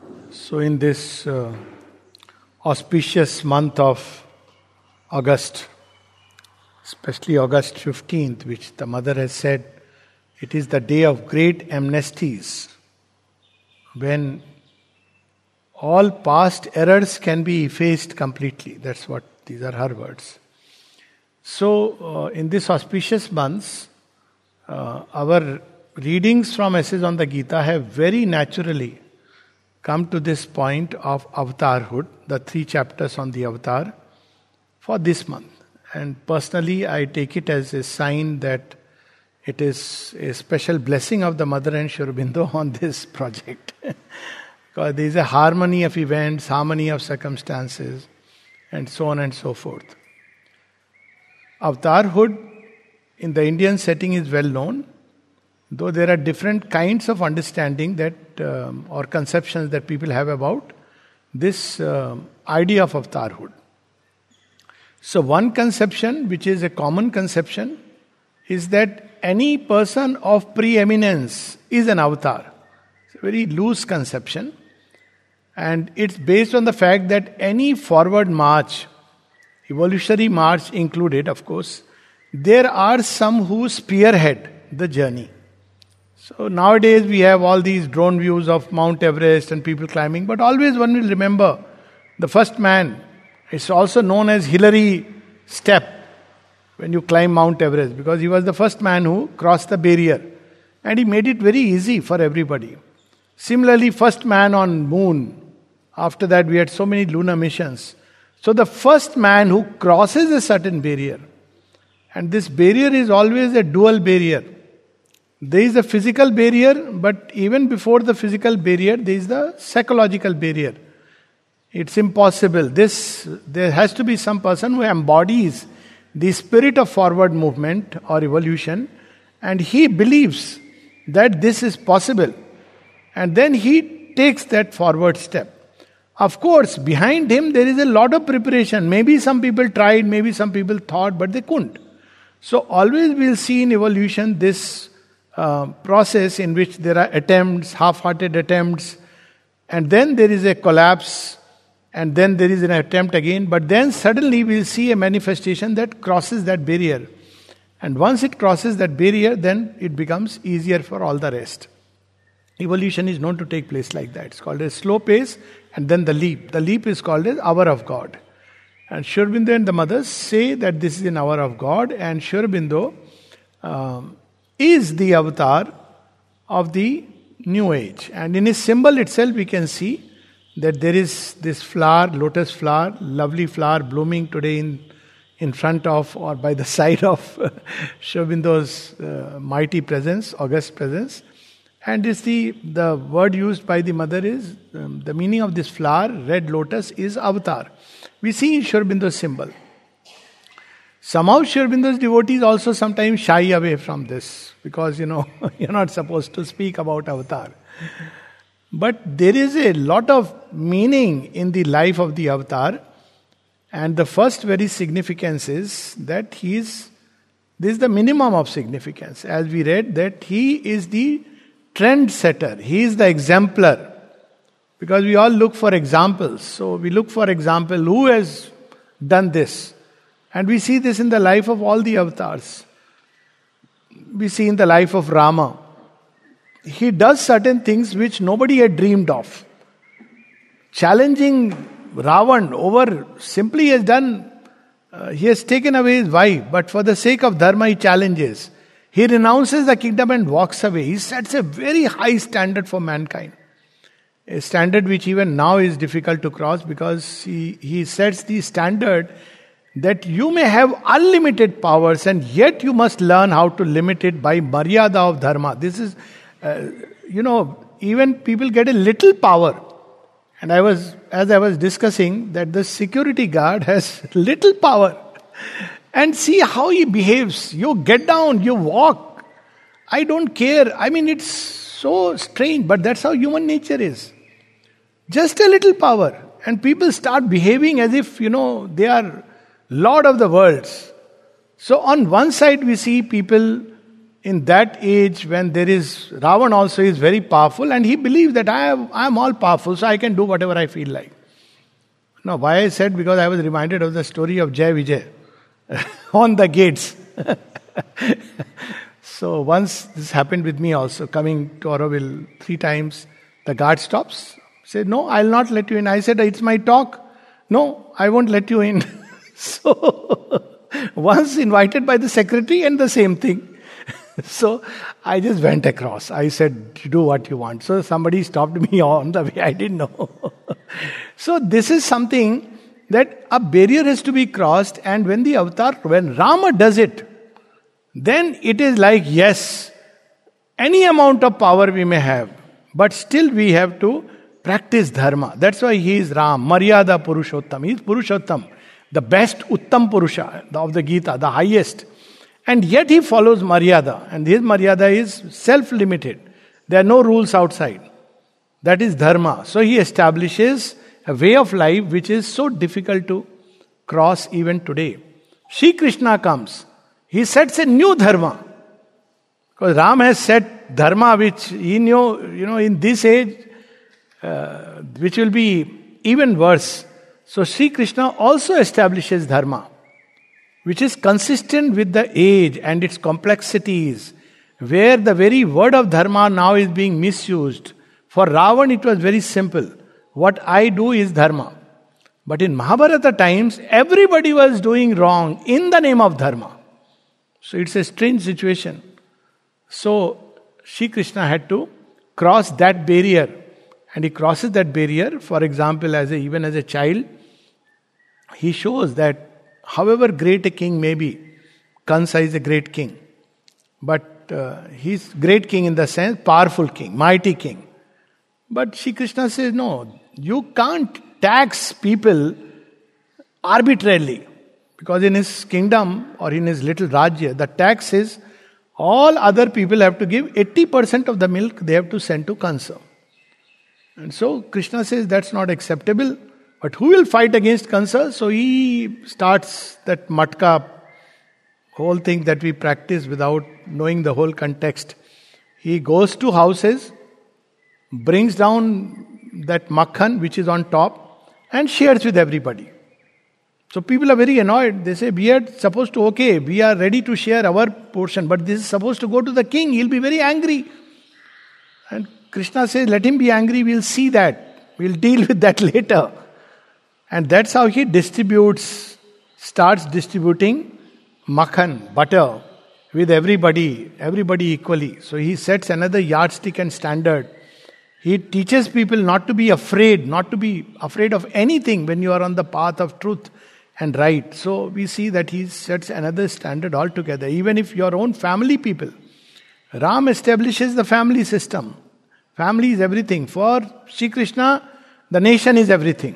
So, in this auspicious month of August, especially August 15th, which the mother has said, it is the day of great amnesties, when all past errors can be effaced completely. That's what, these are her words. So, in this auspicious month, our readings from essays on the Gita have very naturally come to this point of avatarhood, the 3 chapters on the avatar, for this month. And personally, I take it as a sign that it is a special blessing of the Mother and Sri Aurobindo on this project. Because there is a harmony of events, harmony of circumstances, and so on and so forth. Avatarhood in the Indian setting is well known, though there are different kinds of understanding that or conceptions that people have about this idea of avatarhood. So one conception, which is a common conception, is that any person of preeminence is an avatar. It's a very loose conception, and it's based on the fact that any forward march, evolutionary march included, of course, there are some who spearhead the journey. So nowadays we have all these drone views of Mount Everest and people climbing, but always one will remember the first man. It's also known as Hillary Step when you climb Mount Everest, because he was the first man who crossed the barrier and he made it very easy for everybody. Similarly, first man on moon. After that we had so many lunar missions. So the first man who crosses a certain barrier, and this barrier is always a dual barrier. There is a physical barrier, but even before the physical barrier, there is the psychological barrier. It's impossible. There has to be some person who embodies the spirit of forward movement or evolution, and he believes that this is possible. And then he takes that forward step. Of course, behind him there is a lot of preparation. Maybe some people tried, maybe some people thought, but they couldn't. So always we'll see in evolution this process in which there are attempts, half-hearted attempts, and then there is a collapse, and then there is an attempt again, but then suddenly we'll see a manifestation that crosses that barrier. And once it crosses that barrier, then it becomes easier for all the rest. Evolution is known to take place like that. It's called a slow pace, and then the leap. The leap is called as hour of God. And Sri Aurobindo and the mothers say that this is an hour of God, and Sri Aurobindo is the avatar of the new age. And in his symbol itself we can see that there is this flower, lotus flower, lovely flower blooming today in front of or by the side of Sri Aurobindo's mighty presence, august presence. And it's the word used by the mother is, the meaning of this flower, red lotus, is avatar. We see in Sri Aurobindo's symbol. Somehow Sri Aurobindo's devotees also sometimes shy away from this, because you're not supposed to speak about avatar. But there is a lot of meaning in the life of the avatar, and the first very significance is that this is the minimum of significance. As we read, that he is the trend setter, he is the exemplar. Because we all look for examples. So we look for example, who has done this? And we see this in the life of all the avatars. We see in the life of Rama. He does certain things which nobody had dreamed of. Challenging Ravan over, simply has done, he has taken away his wife, but for the sake of dharma he challenges. He renounces the kingdom and walks away. He sets a very high standard for mankind. A standard which even now is difficult to cross, because he sets the standard that you may have unlimited powers and yet you must learn how to limit it by maryada of dharma. This is, even people get a little power. And as I was discussing, that the security guard has little power. And see how he behaves. You get down, you walk. I don't care. I mean, it's so strange, but that's how human nature is. Just a little power. And people start behaving as if, they are Lord of the worlds. So on one side we see people in that age when there is, Ravan also is very powerful and he believes that I am all powerful, so I can do whatever I feel like. Now, why I said, because I was reminded of the story of Jai Vijay on the gates. So once this happened with me also, coming to Auroville 3 times, the guard stops, said, no, I'll not let you in. I said, it's my talk. No, I won't let you in. So once invited by the secretary and the same thing. So I just went across. I said, do what you want. So somebody stopped me on the way. I didn't know. So this is something that a barrier has to be crossed. And when the avatar, when Rama does it, then it is like, yes, any amount of power we may have, but still we have to practice dharma. That's why he is Ram, Maryada Purushottam. He is Purushottam, the best Uttam Purusha of the Gita, the highest. And yet he follows Maryada. And his Maryada is self-limited. There are no rules outside. That is dharma. So he establishes a way of life which is so difficult to cross even today. Shri Krishna comes. He sets a new dharma. Because Ram has set dharma which he knew, in this age, which will be even worse. So Shri Krishna also establishes dharma, which is consistent with the age and its complexities, where the very word of dharma now is being misused. For Ravan it was very simple. What I do is dharma. But in Mahabharata times, everybody was doing wrong in the name of dharma. So it's a strange situation. So Shri Krishna had to cross that barrier. And he crosses that barrier. For example, even as a child, he shows that however great a king may be, Kansa is a great king. But he's great king in the sense, powerful king, mighty king. But Shri Krishna says, no, you can't tax people arbitrarily. Because in his kingdom or in his little Rajya, the tax is all other people have to give 80% of the milk they have to send to Kansa. And so Krishna says that's not acceptable. But who will fight against Kansa? So he starts that matka, whole thing that we practice without knowing the whole context. He goes to houses, brings down that makhan which is on top and shares with everybody. So people are very annoyed. They say, we are supposed to, we are ready to share our portion, but this is supposed to go to the king. He'll be very angry. And Krishna says, let him be angry, we'll see that. We'll deal with that later. And that's how he starts distributing makhan, butter, with everybody equally. So he sets another yardstick and standard. He teaches people not to be afraid of anything when you are on the path of truth and right. So we see that he sets another standard altogether. Even if your own family people, Ram establishes the family system. Family is everything. For Shri Krishna, the nation is everything.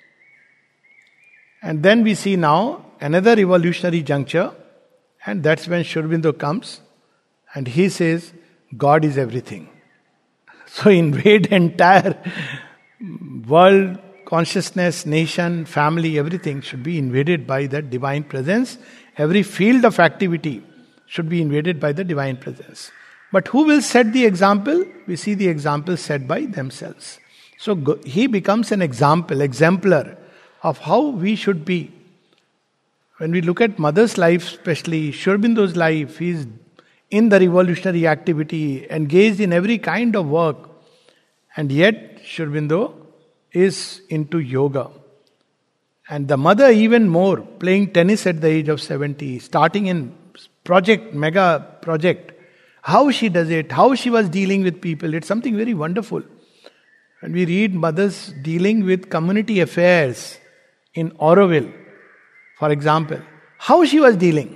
And then we see now another revolutionary juncture, and that's when Sri Aurobindo comes and he says, God is everything. So invade entire world, consciousness, nation, family, everything should be invaded by that divine presence. Every field of activity should be invaded by the divine presence. But who will set the example? We see the example set by themselves. So he becomes an exemplar of how we should be. When we look at Mother's life, especially Sri Aurobindo's life, he is in the revolutionary activity, engaged in every kind of work. And yet, Sri Aurobindo is into yoga. And the mother even more, playing tennis at the age of 70, starting in mega project. How she does it, how she was dealing with people, it's something very wonderful. When we read mothers dealing with community affairs in Auroville, for example, how she was dealing,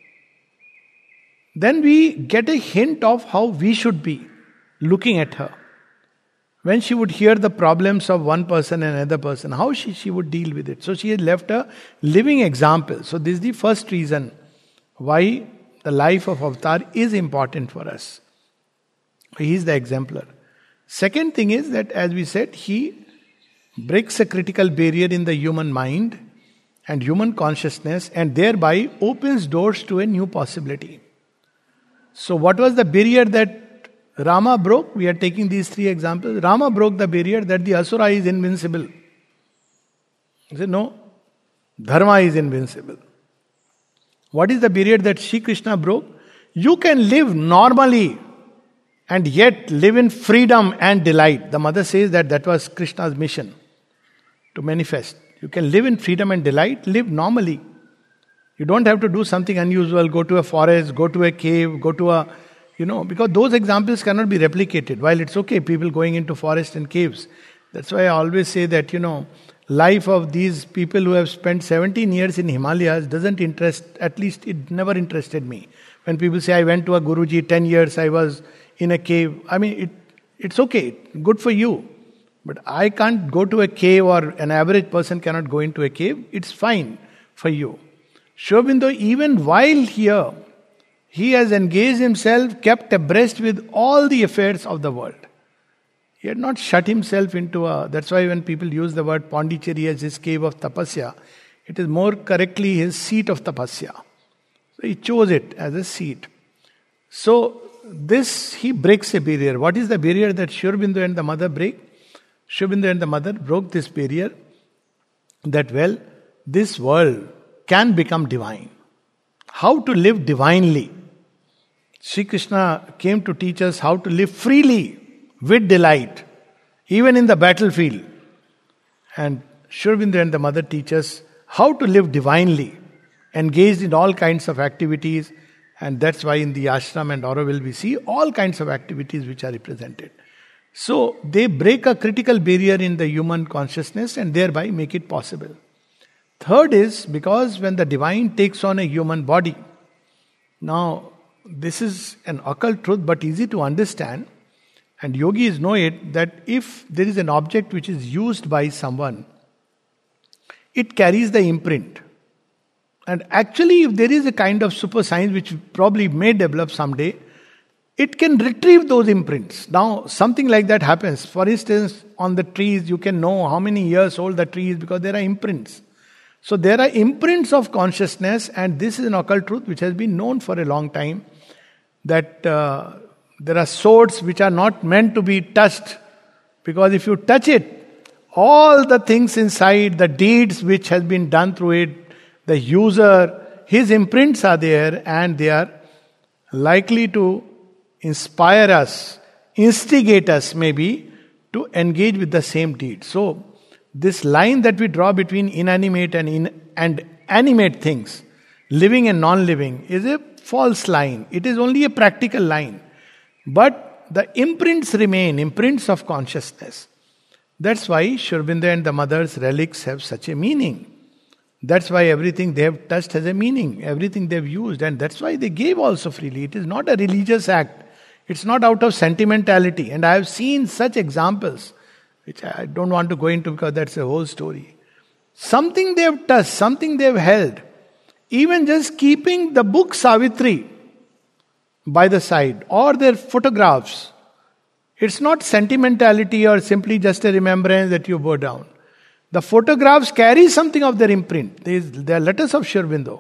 then we get a hint of how we should be looking at her. When she would hear the problems of one person and another person, how she would deal with it. So she has left a living example. So this is the first reason why the life of Avatar is important for us. He is the exemplar. Second thing is that, as we said, he breaks a critical barrier in the human mind and human consciousness and thereby opens doors to a new possibility. So what was the barrier that Rama broke? We are taking these three examples. Rama broke the barrier that the Asura is invincible. He said, no, Dharma is invincible. What is the barrier that Shri Krishna broke? You can live normally and yet live in freedom and delight. The mother says that was Krishna's mission to manifest. You can live in freedom and delight, live normally. You don't have to do something unusual, go to a forest, go to a cave, go to a, because those examples cannot be replicated. While it's okay, people going into forests and caves. That's why I always say that, life of these people who have spent 17 years in Himalayas doesn't interest, at least it never interested me. When people say, I went to a Guruji, 10 years I was in a cave. I mean, it's okay, good for you. But I can't go to a cave, or an average person cannot go into a cave. It's fine for you. Sri Aurobindo, even while here, he has engaged himself, kept abreast with all the affairs of the world. He had not shut himself into that's why when people use the word Pondicherry as his cave of tapasya, it is more correctly his seat of tapasya. So he chose it as a seat. So he breaks a barrier. What is the barrier that Sri Aurobindo and the mother break? Sri Aurobindo and the mother broke this barrier that, this world can become divine. How to live divinely. Sri Krishna came to teach us how to live freely, with delight, even in the battlefield. And Sri Aurobindo and the mother teach us how to live divinely, engaged in all kinds of activities. And that's why in the ashram and Auroville we see all kinds of activities which are represented. So they break a critical barrier in the human consciousness and thereby make it possible. Third is because when the divine takes on a human body. Now, this is an occult truth but easy to understand. And yogis know it, that if there is an object which is used by someone, it carries the imprint. And actually, if there is a kind of super science which probably may develop someday, it can retrieve those imprints. Now, something like that happens. For instance, on the trees, you can know how many years old the tree is because there are imprints. So there are imprints of consciousness, and this is an occult truth which has been known for a long time, that there are swords which are not meant to be touched, because if you touch it, all the things inside, the deeds which has been done through it, the user, his imprints are there, and they are likely to inspire us, instigate us maybe, to engage with the same deed. So, this line that we draw between inanimate and animate things, living and non-living, is a false line. It is only a practical line. But the imprints remain, imprints of consciousness. That's why Sri Aurobindo and the mother's relics have such a meaning. That's why everything they have touched has a meaning, everything they've used, and that's why they gave also freely. It is not a religious act. It's not out of sentimentality. And I have seen such examples, which I don't want to go into because that's a whole story. Something they have touched, something they have held. Even just keeping the book Savitri by the side, or their photographs. It's not sentimentality or simply just a remembrance that you bow down. The photographs carry something of their imprint. They are letters of Sri Aurobindo.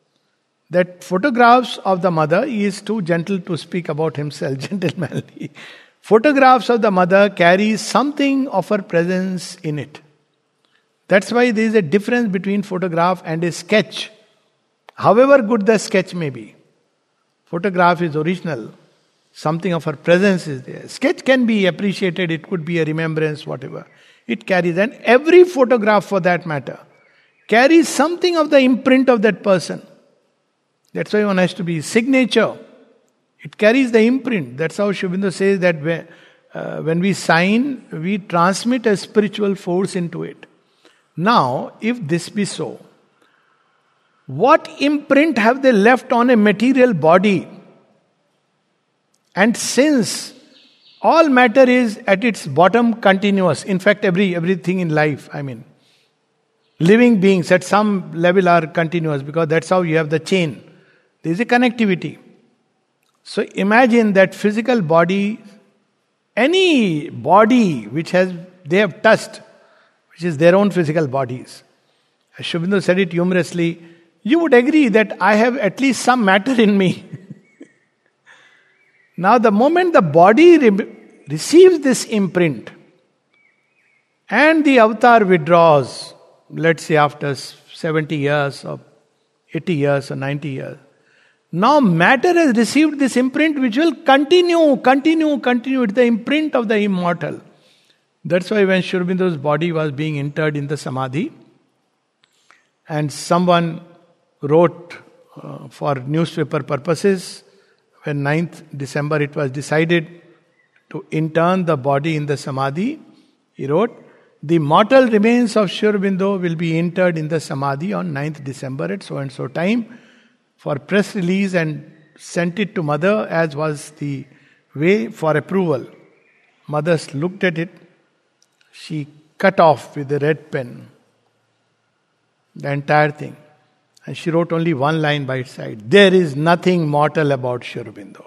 That photographs of the mother, he is too gentle to speak about himself, gentlemanly. Photographs of the mother carry something of her presence in it. That's why there is a difference between photograph and a sketch. However good the sketch may be. Photograph is original. Something of her presence is there. Sketch can be appreciated. It could be a remembrance, whatever. It carries. And every photograph for that matter carries something of the imprint of that person. That's why one has to be signature. It carries the imprint. That's how Sri Aurobindo says that when we sign, we transmit a spiritual force into it. Now, if this be so, what imprint have they left on a material body? And since all matter is at its bottom continuous, in fact everything in life, living beings at some level are continuous, because that's how you have the chain. There is a connectivity. So imagine that physical body, any body which they have touched, which is their own physical bodies. As Sri Aurobindo said it humorously, you would agree that I have at least some matter in me. Now, the moment the body receives this imprint and the avatar withdraws, let's say after 70 years or 80 years or 90 years, now matter has received this imprint which will continue. It's the imprint of the immortal. That's why when Sri Aurobindo's body was being interred in the Samadhi, and someone wrote for newspaper purposes, when 9th December it was decided to intern the body in the Samadhi, he wrote, "The mortal remains of Sri Aurobindo will be interred in the Samadhi on 9th December at so and so time," for press release, and sent it to mother as was the way for approval. Mother looked at it. She cut off with a red pen the entire thing. And she wrote only one line by its side. "There is nothing mortal about Sri Aurobindo."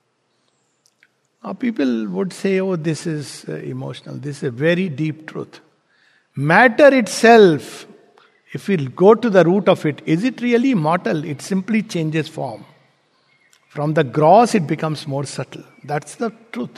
Now people would say, "Oh, this is emotional." This is a very deep truth. Matter itself, if we go to the root of it, is it really mortal? It simply changes form. From the gross, it becomes more subtle. That's the truth.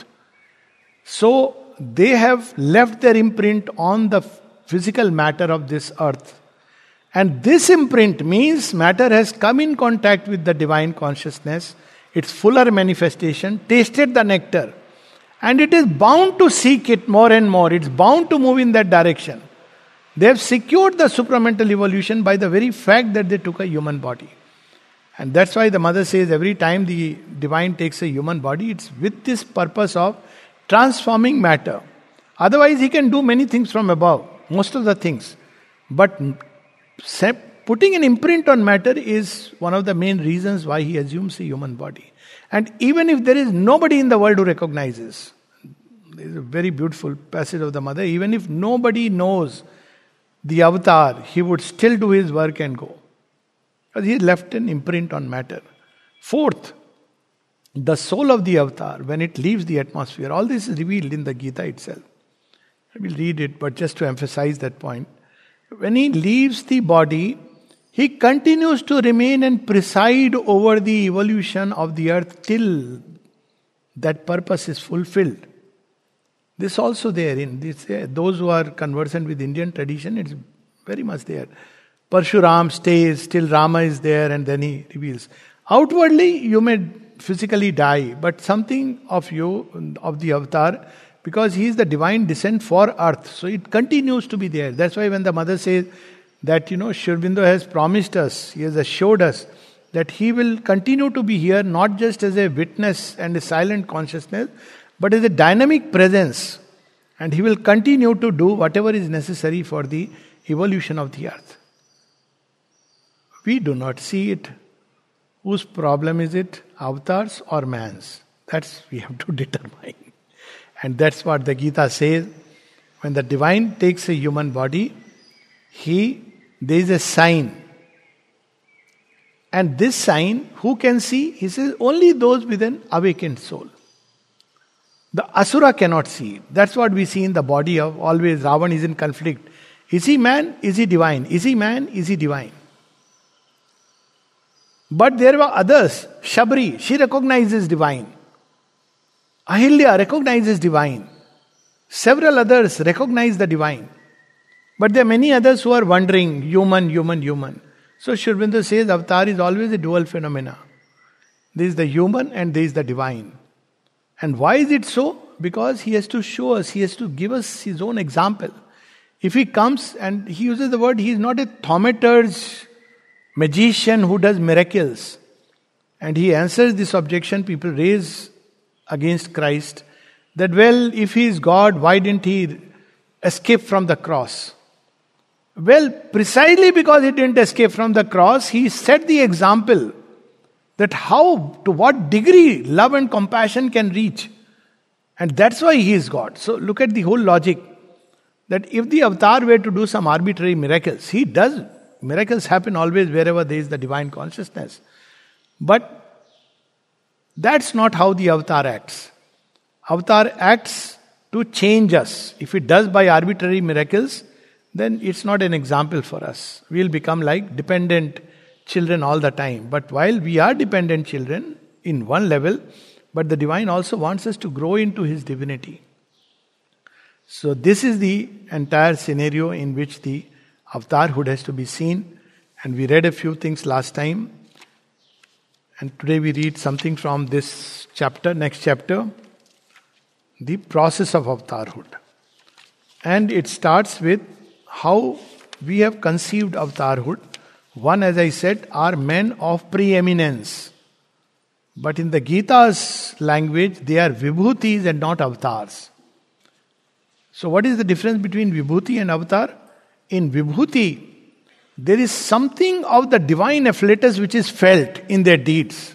So, they have left their imprint on the physical matter of this earth. And this imprint means matter has come in contact with the divine consciousness, its fuller manifestation, tasted the nectar, and it is bound to seek it more and more. It's bound to move in that direction. They have secured the supramental evolution by the very fact that they took a human body. And that's why the mother says every time the divine takes a human body, it's with this purpose of transforming matter. Otherwise, he can do many things from above, most of the things. But putting an imprint on matter is one of the main reasons why he assumes a human body. And even if there is nobody in the world who recognizes, there is a very beautiful passage of the mother, even if nobody knows the avatar, he would still do his work and go. Because he left an imprint on matter. Fourth, the soul of the avatar, when it leaves the atmosphere, all this is revealed in the Gita itself. I will read it, but just to emphasize that point. When he leaves the body, he continues to remain and preside over the evolution of the earth till that purpose is fulfilled. This also there in this, those who are conversant with Indian tradition, it's very much there. Parshuram stays till Rama is there, and then he reveals. Outwardly, you may physically die, but something of you, of the avatar, because he is the divine descent for earth, so it continues to be there. That's why when the mother says that, Sri Aurobindo has promised us, he has assured us that he will continue to be here, not just as a witness and a silent consciousness, but as a dynamic presence. And he will continue to do whatever is necessary for the evolution of the earth. We do not see it. Whose problem is it? Avatars or man's? That's we have to determine. And that's what the Gita says. When the divine takes a human body, there is a sign. And this sign, who can see? He says, only those with an awakened soul. The Asura cannot see it. That's what we see in the body of always Ravan is in conflict. Is he man? Is he divine? Is he man? Is he divine? But there were others. Shabri, she recognizes divine. Ahilya recognizes divine. Several others recognize the divine. But there are many others who are wondering, human. So Sri Aurobindo says avatar is always a dual phenomena. There is the human and there is the divine. And why is it so? Because he has to show us, he has to give us his own example. If he comes and he uses the word, he is not a thaumaturge, magician who does miracles. And he answers this objection people raise against Christ, that well, if he is God, why didn't he escape from the cross? Well, precisely because he didn't escape from the cross, he set the example that how, to what degree love and compassion can reach. And that's why he is God. So look at the whole logic. That if the avatar were to do some arbitrary miracles, he does. Miracles happen always wherever there is the divine consciousness. But that's not how the avatar acts. Avatar acts to change us. If it does by arbitrary miracles, then it's not an example for us. We'll become like dependent children all the time. But while we are dependent children, in one level, but the divine also wants us to grow into his divinity. So this is the entire scenario in which the avatarhood has to be seen. And we read a few things last time. And today we read something from this chapter, next chapter, the process of avatarhood. And it starts with how we have conceived avatarhood. One, as I said, are men of preeminence. But in the Gita's language, they are vibhutis and not avatars. So what is the difference between vibhuti and avatar? In vibhuti, there is something of the divine afflatus which is felt in their deeds.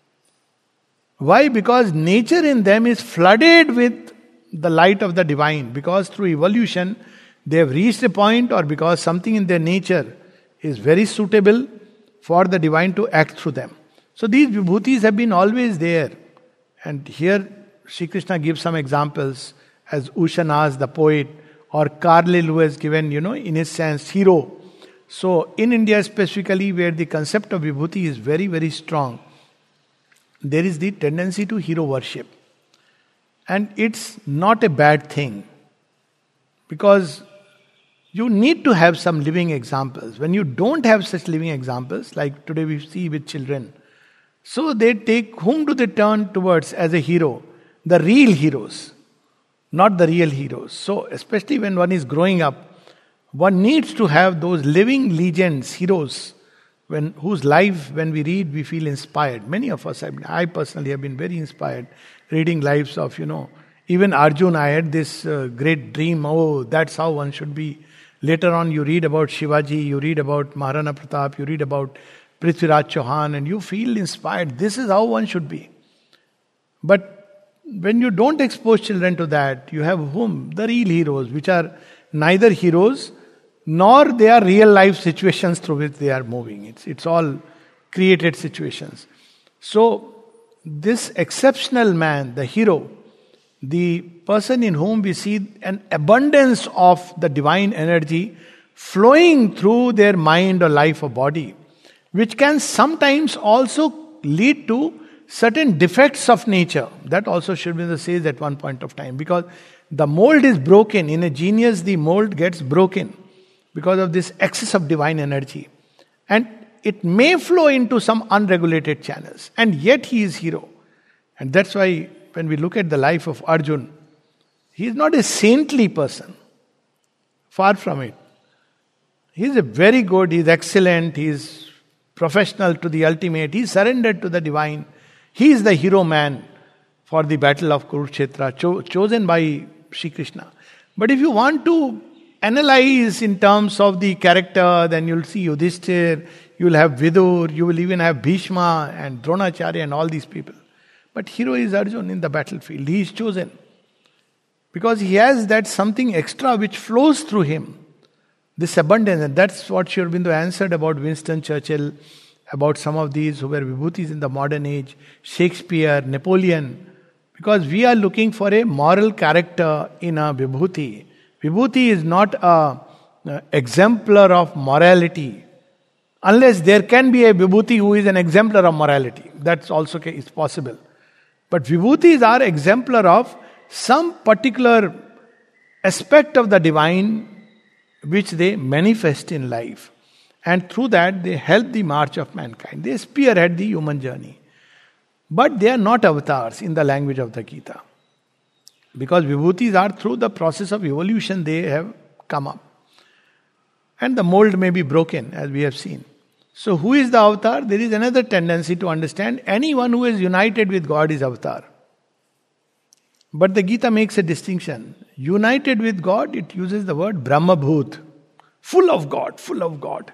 Why? Because nature in them is flooded with the light of the divine. Because through evolution, they have reached a point, or because something in their nature is very suitable for the divine to act through them. So these vibhutis have been always there. And here Sri Krishna gives some examples, as Ushanas, the poet, or Carlyle, who has given, in his sense, hero. So in India specifically, where the concept of vibhuti is very, very strong, there is the tendency to hero worship. And it's not a bad thing. Because you need to have some living examples. When you don't have such living examples, like today we see with children, so they take, whom do they turn towards as a hero? The real heroes, not the real heroes. So especially when one is growing up, one needs to have those living legends, heroes, whose life, when we read, we feel inspired. Many of us, I personally have been very inspired reading lives of, even Arjun. I had this great dream, that's how one should be. Later on you read about Shivaji, you read about Maharana Pratap, you read about Prithviraj Chauhan, and you feel inspired. This is how one should be. But when you don't expose children to that, you have whom? The real heroes, which are neither heroes, nor they are real life situations through which they are moving. It's all created situations. So this exceptional man, the hero, the person in whom we see an abundance of the divine energy flowing through their mind or life or body, which can sometimes also lead to certain defects of nature. That also Sri Aurobindo says at one point of time, because the mold is broken. In a genius, the mold gets broken because of this excess of divine energy. And it may flow into some unregulated channels. And yet he is hero. And that's why when we look at the life of Arjun, he is not a saintly person. Far from it. He is a very good, he is excellent, he is professional to the ultimate, he is surrendered to the divine. He is the hero man for the battle of Kurukshetra, chosen by Sri Krishna. But if you want to analyze in terms of the character, then you'll see Yudhishthir, you'll have Vidur, you will even have Bhishma and Dronacharya and all these people. But hero is Arjun in the battlefield. He is chosen. Because he has that something extra which flows through him. This abundance. And that's what Sri Aurobindo answered about Winston Churchill, about some of these who were vibhutis in the modern age, Shakespeare, Napoleon. Because we are looking for a moral character in a vibhuti. Vibhuti is not an exemplar of morality. Unless there can be a vibhuti who is an exemplar of morality. That's also is possible. But vibhutis are exemplar of some particular aspect of the divine which they manifest in life. And through that they help the march of mankind. They spearhead the human journey. But they are not avatars in the language of the Gita. Because vibhutis are through the process of evolution they have come up. And the mold may be broken, as we have seen. So who is the avatar? There is another tendency to understand anyone who is united with God is avatar. But the Gita makes a distinction. United with God, it uses the word Brahmabhut. Full of God, full of God.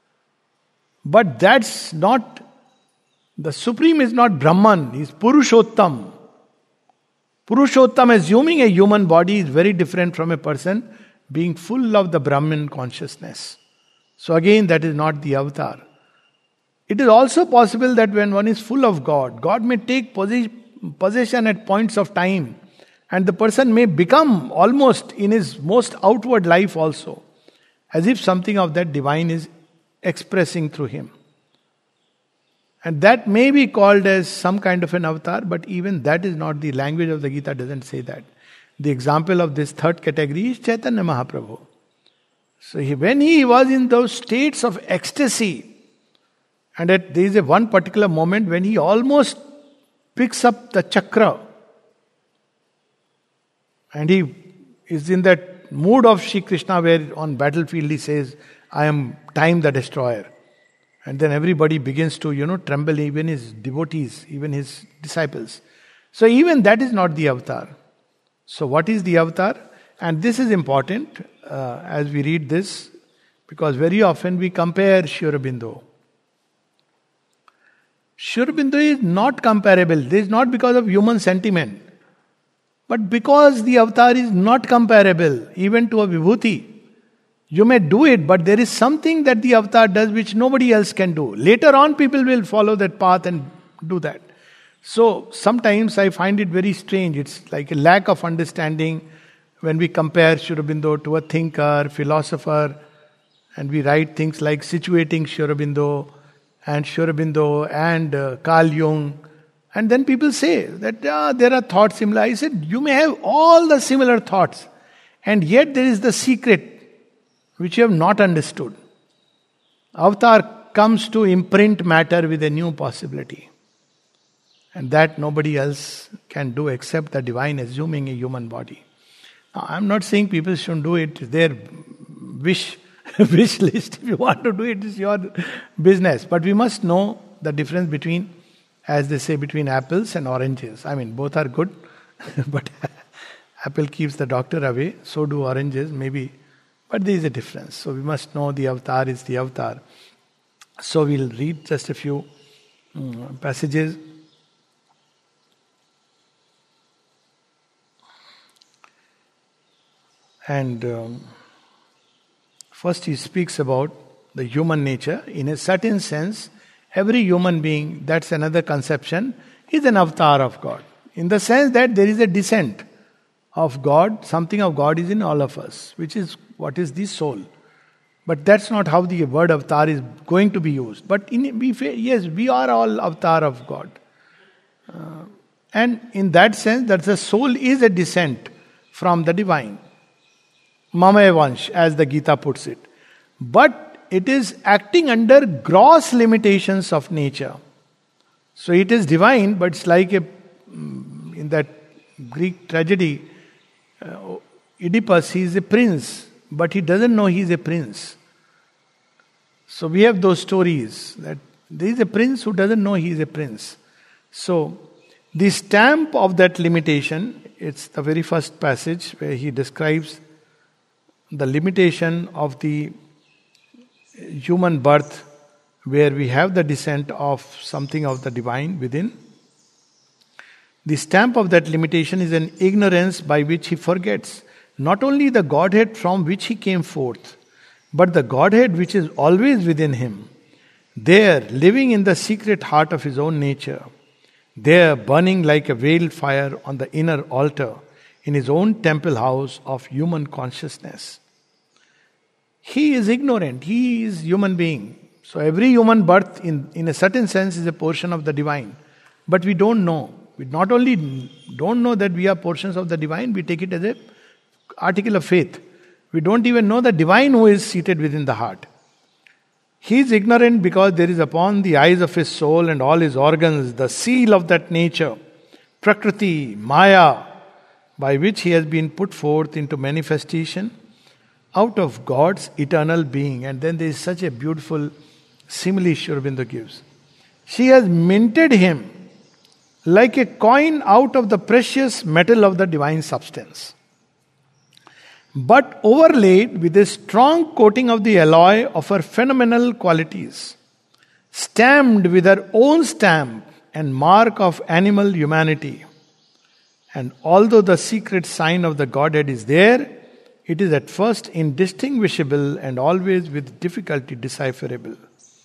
But that's not, the Supreme is not Brahman, he is Purushottam. Purushottam, assuming a human body, is very different from a person being full of the Brahman consciousness. So again, that is not the avatar. It is also possible that when one is full of God, God may take possession at points of time, and the person may become almost in his most outward life also, as if something of that divine is expressing through him. And that may be called as some kind of an avatar, but even that is not, the language of the Gita doesn't say that. The example of this third category is Chaitanya Mahaprabhu. So when he was in those states of ecstasy, and there is a one particular moment when he almost picks up the chakra, and he is in that mood of Shri Krishna where on battlefield he says, I am time the destroyer. And then everybody begins to, tremble, even his devotees, even his disciples. So even that is not the avatar. So what is the avatar? And this is important as we read this, because very often we compare Sri Aurobindo. Sri Aurobindo is not comparable. This is not because of human sentiment, but because the avatar is not comparable even to a vibhuti. You may do it, but there is something that the avatar does which nobody else can do. Later on, people will follow that path and do that. So sometimes I find it very strange. It's like a lack of understanding when we compare Sri Aurobindo to a thinker, philosopher, and we write things like situating Sri Aurobindo and Carl Jung. And then people say that there are thoughts similar. I said, you may have all the similar thoughts, and yet there is the secret which you have not understood. Avatar comes to imprint matter with a new possibility. And that nobody else can do except the divine assuming a human body. Now, I'm not saying people shouldn't do it. It's their wish list. If you want to do it, it's your business. But we must know the difference between, as they say, between apples and oranges. I mean, both are good, but apple keeps the doctor away, so do oranges, maybe. But there is a difference. So we must know the avatar is the avatar. So we'll read just a few passages. And first he speaks about the human nature. In a certain sense, every human being, that's another conception, is an avatar of God. In the sense that there is a descent of God, something of God is in all of us, which is what is the soul. But that's not how the word avatar is going to be used. But yes, we are all avatar of God. And in that sense, that the soul is a descent from the divine. Mamaya Vansh, as the Gita puts it. But it is acting under gross limitations of nature. So it is divine, but it's like in that Greek tragedy, Oedipus, he is a prince, but he doesn't know he is a prince. So we have those stories that there is a prince who doesn't know he is a prince. So the stamp of that limitation, it's the very first passage where he describes the limitation of the human birth, where we have the descent of something of the divine within. The stamp of that limitation is an ignorance by which he forgets not only the Godhead from which he came forth, but the Godhead which is always within him, there living in the secret heart of his own nature, there burning like a veiled fire on the inner altar in his own temple house of human consciousness. He is ignorant, he is human being. So every human birth in a certain sense is a portion of the divine. But we don't know. We not only don't know that we are portions of the divine, we take it as an article of faith. We don't even know the divine who is seated within the heart. He is ignorant because there is upon the eyes of his soul and all his organs the seal of that nature, Prakriti, Maya, by which he has been put forth into manifestation out of God's eternal being. And then there is such a beautiful simile Sri Aurobindo gives. She has minted him like a coin out of the precious metal of the divine substance, but overlaid with a strong coating of the alloy of her phenomenal qualities, stamped with her own stamp and mark of animal humanity. And although the secret sign of the Godhead is there, it is at first indistinguishable and always with difficulty decipherable,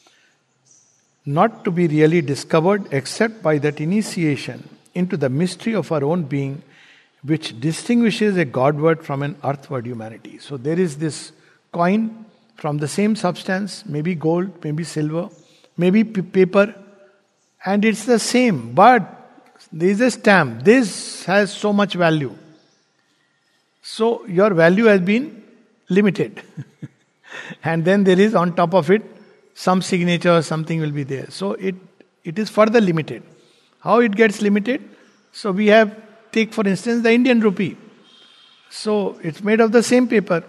not to be really discovered except by that initiation into the mystery of our own being, which distinguishes a Godward from an earthward humanity. So there is this coin from the same substance, maybe gold, maybe silver, maybe paper, And it's the same, but there is a stamp. This has so much value. So your value has been limited. And then there is on top of it some signature or something will be there. So it is further limited. How it gets limited? So we have, take for instance the Indian rupee. So it's made of the same paper.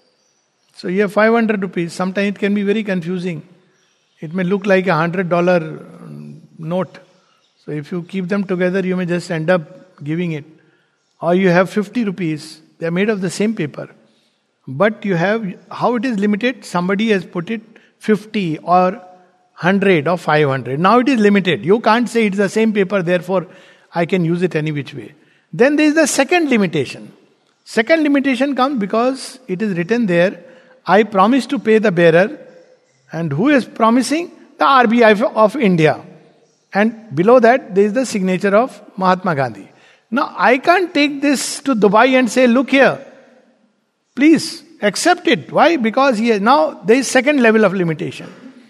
So you have 500 rupees. Sometimes it can be very confusing. It may look like $100 note. So if you keep them together, you may just end up giving it. Or you have 50 rupees. They are made of the same paper. But you have, how it is limited? Somebody has put it 50 or 100 or 500. Now it is limited. You can't say it's the same paper, therefore I can use it any which way. Then there is the second limitation. Second limitation comes because it is written there, I promise to pay the bearer. And who is promising? The RBI of India. And below that there is the signature of Mahatma Gandhi. Now I can't take this to Dubai and say, look here, please accept it. Why? Because now there is second level of limitation.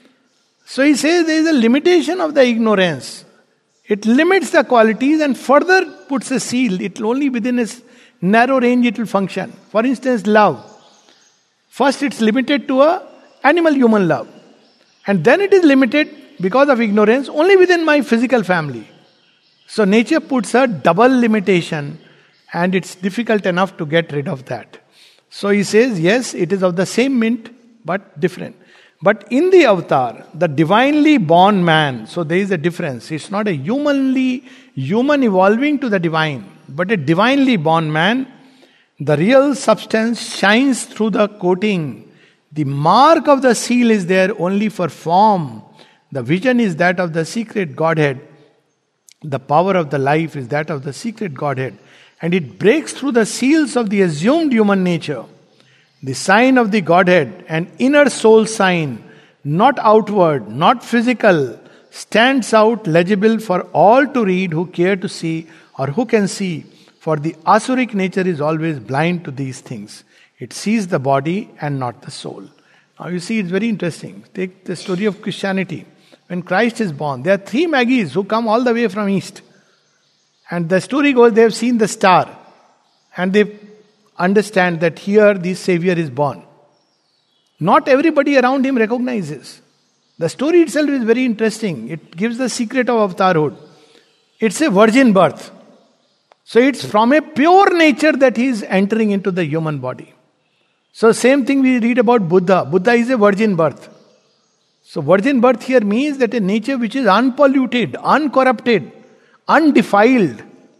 So he says there is a limitation of the ignorance. It limits the qualities and further puts a seal. It will only within a narrow range it will function. For instance, love. First it's limited to a animal-human love. And then it is limited because of ignorance only within my physical family. So nature puts a double limitation and it's difficult enough to get rid of that. So he says, yes, it is of the same mint but different. But in the avatar, the divinely born man, so there is a difference. It's not a human evolving to the divine, but a divinely born man. The real substance shines through the coating. The mark of the seal is there only for form. The vision is that of the secret Godhead. The power of the life is that of the secret Godhead. And it breaks through the seals of the assumed human nature. The sign of the Godhead, an inner soul sign, not outward, not physical, stands out legible for all to read who care to see or who can see. For the asuric nature is always blind to these things. It sees the body and not the soul. Now you see, it's very interesting. Take the story of Christianity. When Christ is born, there are three Maggies who come all the way from east. And the story goes, they have seen the star. And they understand that here the Savior is born. Not everybody around him recognizes. The story itself is very interesting. It gives the secret of avatarhood. It's a virgin birth. So it's from a pure nature that he is entering into the human body. So same thing we read about Buddha. Buddha is a virgin birth. So virgin birth here means that a nature which is unpolluted, uncorrupted, undefiled,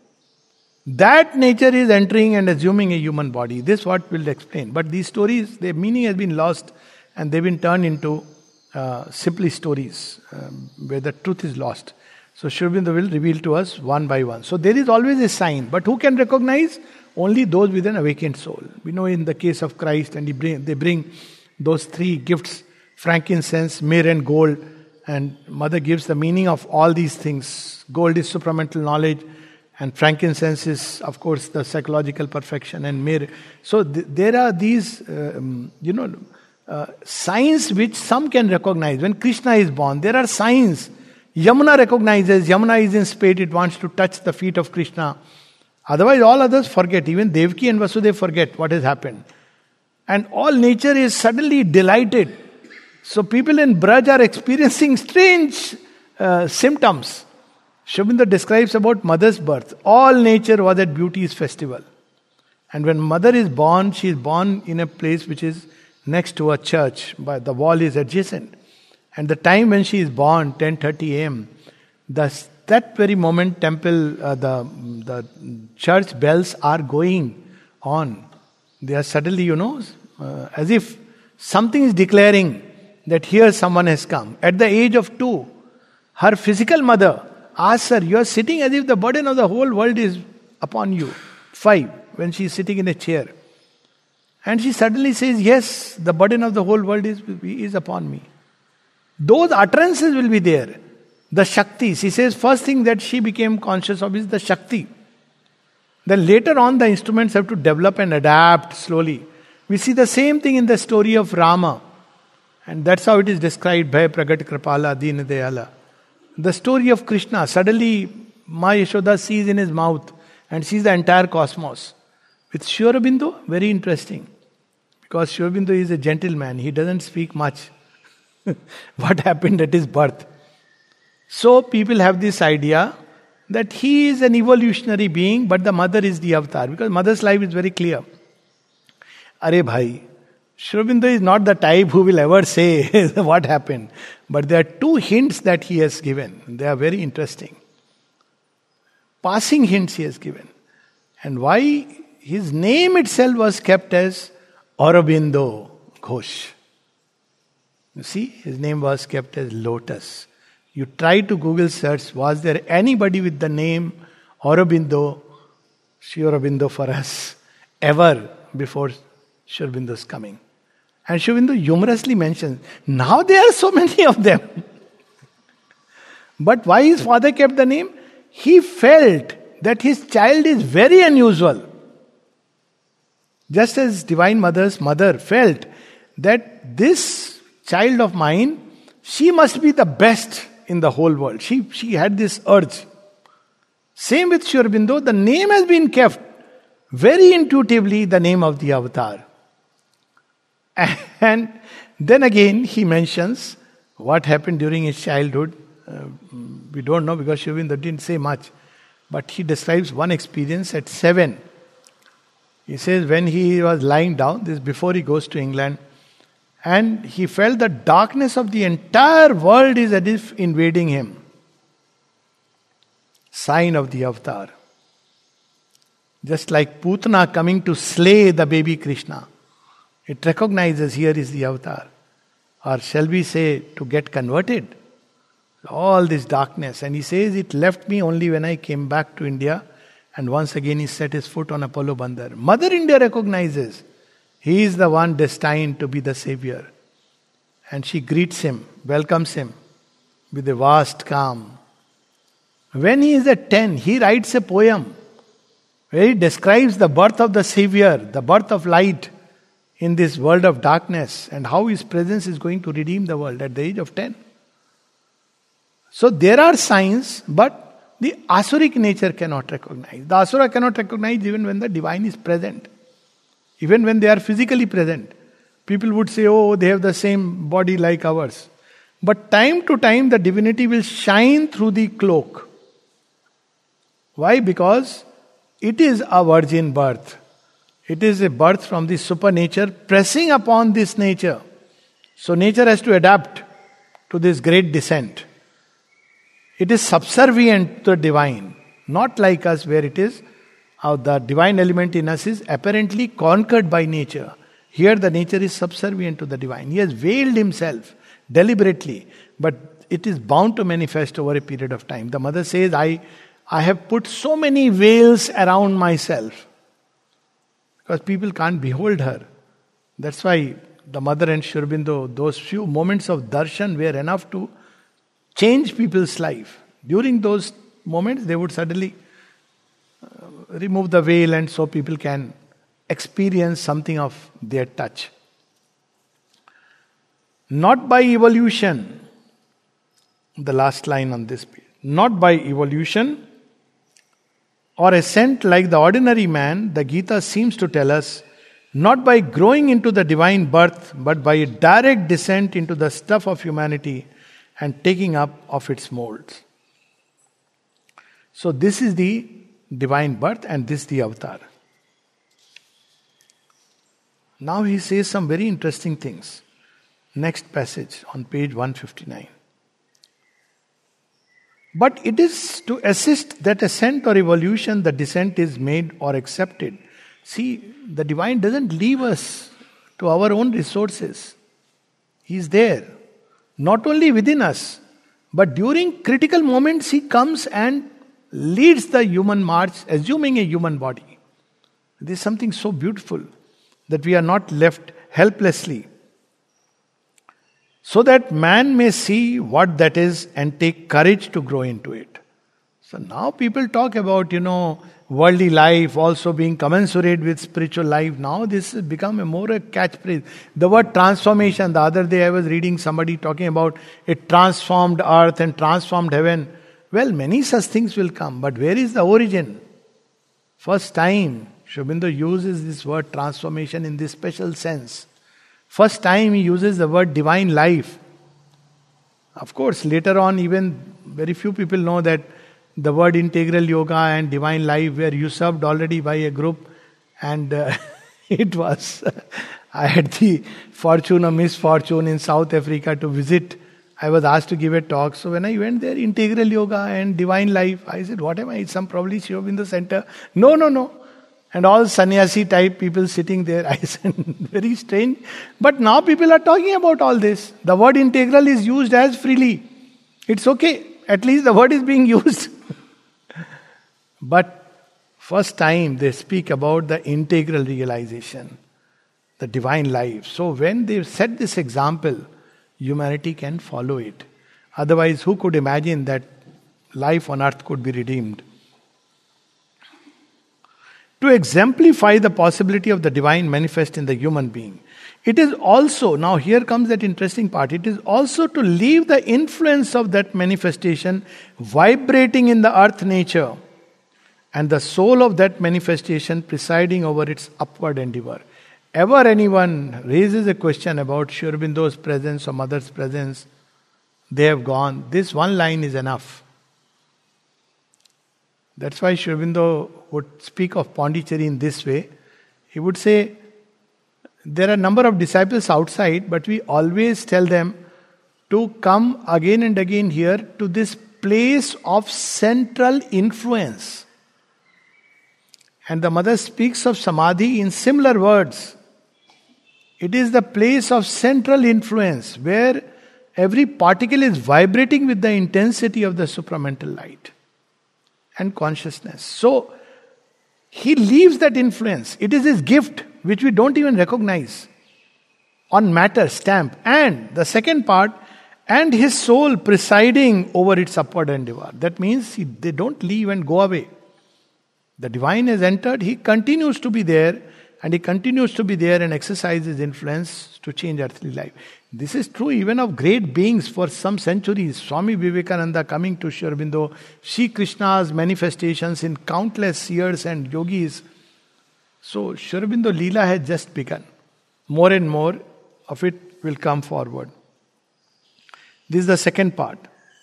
that nature is entering and assuming a human body. This is what will explain. But these stories, their meaning has been lost and they've been turned into simply stories where the truth is lost. So Sri Aurobindo will reveal to us one by one. So there is always a sign. But who can recognize? Only those with an awakened soul. We know in the case of Christ, and they bring those three gifts, frankincense, myrrh and gold. And Mother gives the meaning of all these things. Gold is supramental knowledge. And frankincense is, of course, the psychological perfection, and myrrh. So there are these, signs which some can recognize. When Krishna is born, there are signs. Yamuna recognizes. Yamuna is in spate. It wants to touch the feet of Krishna. Otherwise, all others forget. Even Devaki and Vasudev forget what has happened. And all nature is suddenly delighted. So people in Braj are experiencing strange symptoms. Sri Aurobindo describes about mother's birth. All nature was at beauty's festival. And when mother is born, she is born in a place which is next to a church. But the wall is adjacent. And the time when she is born, 10:30 a.m., that very moment temple, the church bells are going on. They are suddenly, as if something is declaring that here someone has come. At the age of 2, her physical mother asks her, you are sitting as if the burden of the whole world is upon you. 5, when she is sitting in a chair. And she suddenly says, yes, the burden of the whole world is upon me. Those utterances will be there. The Shakti. She says, first thing that she became conscious of is the Shakti. Then later on the instruments have to develop and adapt slowly. We see the same thing in the story of Rama. And that's how it is described, Bhai Pragat Kripala Deen Dayala. the story of Krishna. Suddenly, Ma Yashoda sees in his mouth and sees the entire cosmos. With Sri Aurobindo, very interesting. Because Sri Aurobindo is a gentleman, he doesn't speak much. What happened at his birth? So people have this idea that he is an evolutionary being, but the mother is the avatar. Because mother's life is very clear. Are bhai, Sri Aurobindo is not the type who will ever say what happened. But there are two hints that he has given. They are very interesting. Passing hints he has given. And why his name itself was kept as Aurobindo Ghosh. You see, his name was kept as Lotus. You try to Google search, was there anybody with the name Aurobindo, Sri Aurobindo for us, ever before Sri Aurobindo's coming? And Sri Aurobindo humorously mentions, now there are so many of them. But why his father kept the name? He felt that his child is very unusual. Just as Divine Mother's mother felt that this child of mine, she must be the best in the whole world. She had this urge. Same with Sri Aurobindo, the name has been kept very intuitively, the name of the avatar. And then again he mentions what happened during his childhood. We don't know because Sri Aurobindo didn't say much. But he describes one experience at 7. He says when he was lying down, this is before he goes to England, and he felt the darkness of the entire world is as if invading him. Sign of the avatar. Just like Putana coming to slay the baby Krishna. It recognizes here is the avatar. Or shall we say, to get converted. All this darkness. And he says, it left me only when I came back to India. And once again he set his foot on Apollo Bandar. Mother India recognizes he is the one destined to be the savior. And she greets him, welcomes him with a vast calm. When he is at 10, he writes a poem where he describes the birth of the savior, the birth of light in this world of darkness, and how his presence is going to redeem the world at the age of 10. So there are signs, but the asuric nature cannot recognize. The asura cannot recognize even when the divine is present. Even when they are physically present. People would say, oh, they have the same body like ours. But time to time the divinity will shine through the cloak. Why? Because it is a virgin birth. It is a birth from the supernature pressing upon this nature. So nature has to adapt to this great descent. It is subservient to the divine. Not like us where it is, how the divine element in us is apparently conquered by nature. Here the nature is subservient to the divine. He has veiled himself deliberately. But it is bound to manifest over a period of time. The mother says, I have put so many veils around myself. Because people can't behold her. That's why the mother and Sri Aurobindo, those few moments of darshan were enough to change people's life. During those moments, they would suddenly remove the veil and so people can experience something of their touch. Not by evolution, the last line on this page. Not by evolution or ascent like the ordinary man, the Gita seems to tell us, not by growing into the divine birth, but by a direct descent into the stuff of humanity and taking up of its molds. So this is the divine birth and this the avatar. Now he says some very interesting things. Next passage on page 159. But it is to assist that ascent or evolution the descent is made or accepted. See, the divine doesn't leave us to our own resources. He is there. Not only within us, but during critical moments he comes and leads the human march, assuming a human body. There is something so beautiful that we are not left helplessly. So that man may see what that is and take courage to grow into it. So now people talk about, worldly life also being commensurate with spiritual life. Now this has become a more a catchphrase. The word transformation, the other day I was reading somebody talking about a transformed earth and transformed heaven. Well, many such things will come, but where is the origin? First time Sri Aurobindo uses this word transformation in this special sense. First time he uses the word divine life. Of course, later on, even very few people know that the word integral yoga and divine life were usurped already by a group, and it was. I had the fortune or misfortune in South Africa to visit. I was asked to give a talk. So when I went there, integral yoga and divine life, I said, what am I? Some probably Sri Aurobindo center. No. And all sannyasi type people sitting there. I said, very strange. But now people are talking about all this. The word integral is used as freely. It's okay. At least the word is being used. But first time they speak about the integral realization, the divine life. So when they set this example, humanity can follow it. Otherwise, who could imagine that life on earth could be redeemed? To exemplify the possibility of the divine manifest in the human being. It is also, now here comes that interesting part, it is also to leave the influence of that manifestation vibrating in the earth nature and the soul of that manifestation presiding over its upward endeavor. Ever anyone raises a question about Sri Aurobindo's presence or mother's presence, they have gone. This one line is enough. That's why Sri Aurobindo would speak of Pondicherry in this way. He would say, there are a number of disciples outside, but we always tell them to come again and again here to this place of central influence. And the mother speaks of Samadhi in similar words. It is the place of central influence where every particle is vibrating with the intensity of the supramental light and consciousness. So, he leaves that influence. It is his gift which we don't even recognize on matter stamp. And the second part, and his soul presiding over its upward endeavor. That means they don't leave and go away. The divine has entered, he continues to be there, and he continues to be there and exercise his influence to change earthly life. This is true even of great beings for some centuries. Swami Vivekananda coming to Sri Aurobindo, Sri Krishna's manifestations in countless years and yogis. So Sri Aurobindo Leela has just begun. More and more of it will come forward. This is the second part.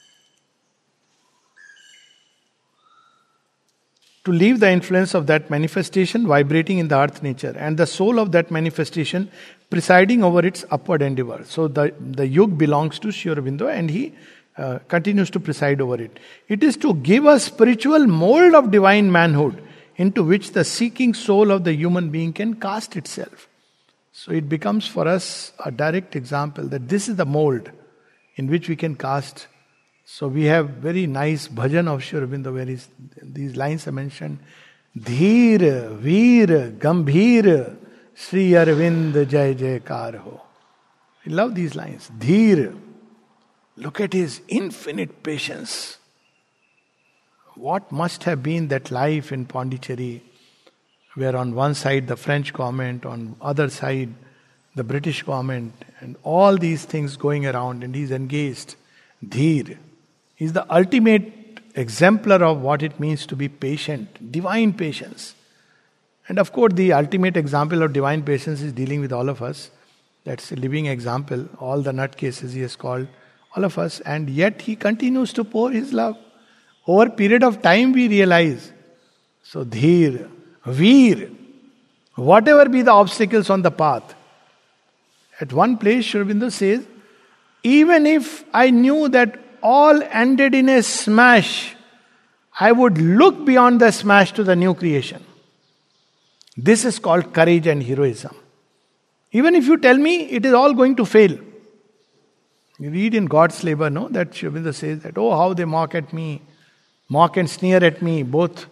To leave the influence of that manifestation vibrating in the earth nature and the soul of that manifestation presiding over its upward endeavor. So the yug belongs to Sri Aurobindo and he continues to preside over it. It is to give a spiritual mold of divine manhood into which the seeking soul of the human being can cast itself. So it becomes for us a direct example that this is the mold in which we can cast. So we have very nice bhajan of Sri Aurobindo where these lines are mentioned. Dheer, Veer, Gambhir, Sri Arvind Jai Jaykar Ho. I love these lines. Dheer. Look at his infinite patience. What must have been that life in Pondicherry, where on one side the French government, on other side the British government, and all these things going around, and he's engaged. Dheer. He's the ultimate exemplar of what it means to be patient, divine patience. And of course, the ultimate example of divine patience is dealing with all of us. That's a living example. All the nutcases he has called all of us, and yet he continues to pour his love. Over a period of time, we realize. So, Dheer, Veer, whatever be the obstacles on the path. At one place, Sri Aurobindo says, even if I knew that all ended in a smash, I would look beyond the smash to the new creation. This is called courage and heroism. Even if you tell me it is all going to fail. You read in God's Labor, no? That Sri Aurobindo says that, oh, how they mock at me, mock and sneer at me, both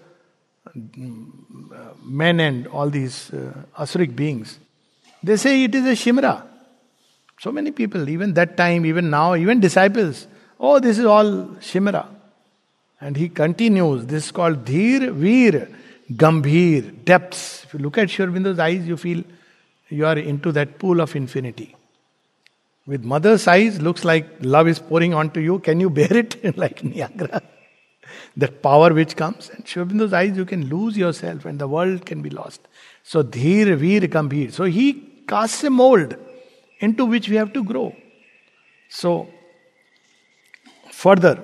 men and all these asuric beings. They say it is a shimra. So many people, even that time, even now, even disciples, oh, this is all shimra. And he continues, this is called Dheer Veer. Gambhir, depths. If you look at Sri Aurobindo's eyes, you feel you are into that pool of infinity. With mother's eyes, looks like love is pouring onto you. Can you bear it? Like Niagara. That power which comes. And Sri Aurobindo's eyes, you can lose yourself and the world can be lost. So Dhir, Veer, Gambhir. So he casts a mold into which we have to grow. So, further,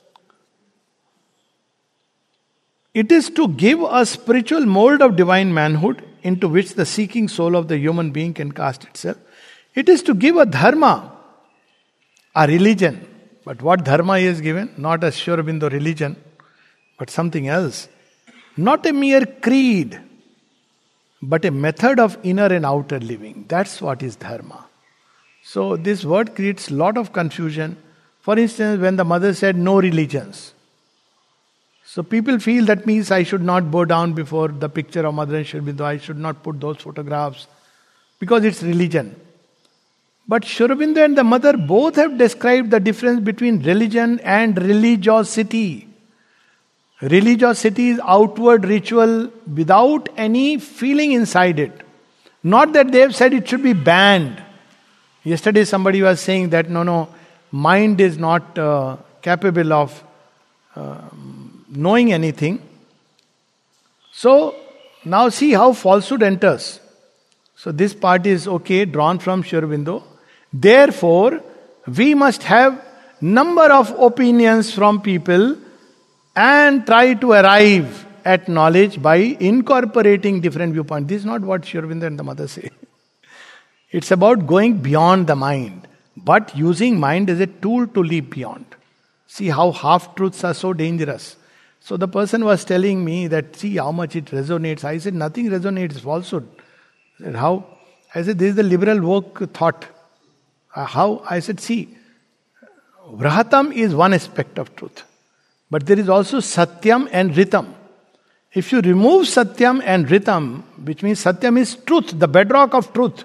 it is to give a spiritual mold of divine manhood into which the seeking soul of the human being can cast itself. It is to give a dharma, a religion. But what dharma is given? Not a Sri Aurobindo religion, but something else. Not a mere creed, but a method of inner and outer living. That's what is dharma. So this word creates a lot of confusion. For instance, when the mother said no religions. So people feel that means I should not bow down before the picture of Mother and Sri Aurobindo. I should not put those photographs because it's religion. But Sri Aurobindo and the mother both have described the difference between religion and religiosity. Religiosity is outward ritual without any feeling inside it. Not that they have said it should be banned. Yesterday somebody was saying that no, mind is not capable of knowing anything. So now see how falsehood enters. So this part is okay, drawn from Sri Aurobindo. Therefore, we must have number of opinions from people and try to arrive at knowledge by incorporating different viewpoints. This is not what Sri Aurobindo and the mother say. It's about going beyond the mind, but using mind as a tool to leap beyond. See how half-truths are so dangerous. So the person was telling me that, see how much it resonates. I said, nothing resonates, falsehood. I said, how? I said, this is the liberal woke thought. How? I said, see, Vrahatam is one aspect of truth. But there is also Satyam and Ritam. If you remove Satyam and Ritam, which means Satyam is truth, the bedrock of truth.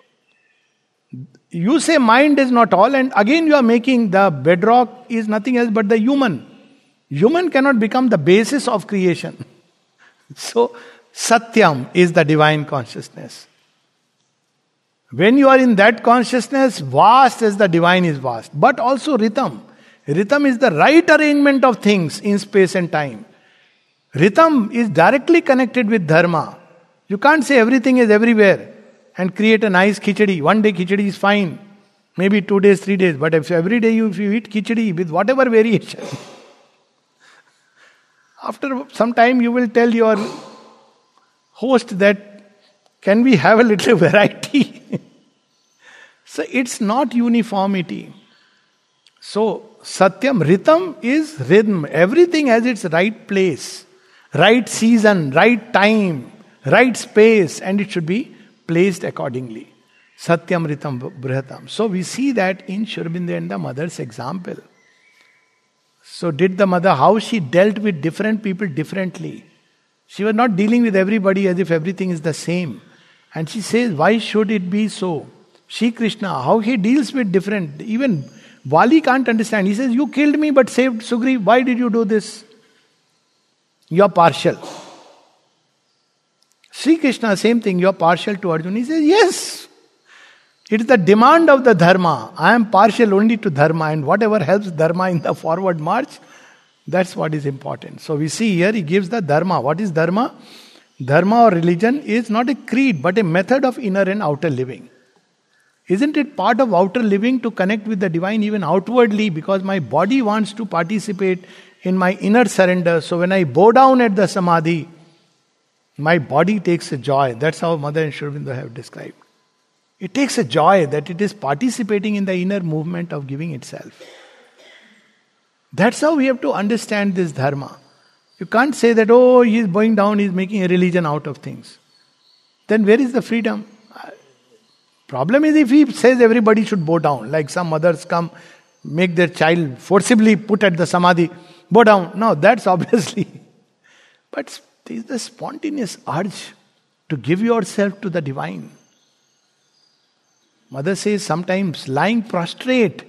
You say mind is not all, and again you are making the bedrock is nothing else but the human. Human cannot become the basis of creation. So, Satyam is the divine consciousness. When you are in that consciousness, vast as the divine is vast. But also Ritam. Ritam is the right arrangement of things in space and time. Ritam is directly connected with Dharma. You can't say everything is everywhere and create a nice khichdi. One day khichdi is fine. Maybe 2 days, 3 days. But if every day if you eat khichdi with whatever variation, after some time you will tell your host that, can we have a little variety? So it's not uniformity. So Satyam, Ritam is rhythm. Everything has its right place, right season, right time, right space, and it should be placed accordingly. Satyam, Ritam, Brihatam. So we see that in Sri Aurobindo and the mother's example. So did the mother, how she dealt with different people differently. She was not dealing with everybody as if everything is the same. And she says, why should it be so? Shri Krishna, how he deals with different, even Vali can't understand. He says, you killed me but saved Sugriv. Why did you do this? You are partial. Sri Krishna, same thing, you are partial to Arjuna. He says, yes. It is the demand of the Dharma. I am partial only to Dharma, and whatever helps Dharma in the forward march, that's what is important. So we see here he gives the Dharma. What is Dharma? Dharma or religion is not a creed but a method of inner and outer living. Isn't it part of outer living to connect with the divine even outwardly, because my body wants to participate in my inner surrender. So when I bow down at the Samadhi, my body takes a joy. That's how Mother and Sri Aurobindo have described. It takes a joy that it is participating in the inner movement of giving itself. That's how we have to understand this Dharma. You can't say that, oh, he is bowing down, he is making a religion out of things. Then where is the freedom? Problem is if he says everybody should bow down, like some mothers come, make their child forcibly put at the Samadhi, bow down. No, that's obviously. But there is the spontaneous urge to give yourself to the divine. Mother says sometimes lying prostrate,